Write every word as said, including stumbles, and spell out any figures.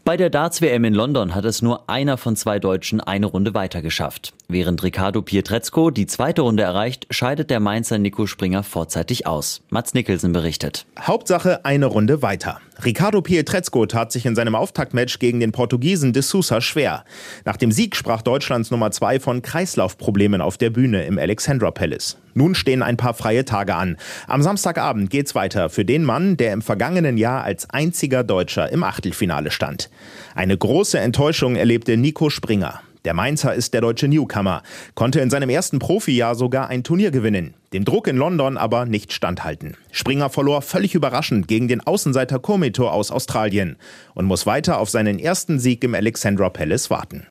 Bei der Darts-W M in London hat es nur einer von zwei Deutschen eine Runde weiter geschafft. Während Riccardo Pietrezco die zweite Runde erreicht, scheidet der Mainzer Nico Springer vorzeitig aus. Mats Nicholson berichtet. Hauptsache eine Runde weiter. Riccardo Pietrezco tat sich in seinem Auftaktmatch gegen den Portugiesen de Sousa schwer. Nach dem Sieg sprach Deutschlands Nummer zwei von Kreislaufproblemen auf der Bühne im Alexandra Palace. Nun stehen ein paar freie Tage an. Am Samstagabend geht's weiter für den Mann, der im vergangenen Jahr als einziger Deutscher im Achtelfinale stand. Eine große Enttäuschung erlebte Nico Springer. Der Mainzer ist der deutsche Newcomer, konnte in seinem ersten Profijahr sogar ein Turnier gewinnen, dem Druck in London aber nicht standhalten. Springer verlor völlig überraschend gegen den Außenseiter Kometo aus Australien und muss weiter auf seinen ersten Sieg im Alexandra Palace warten.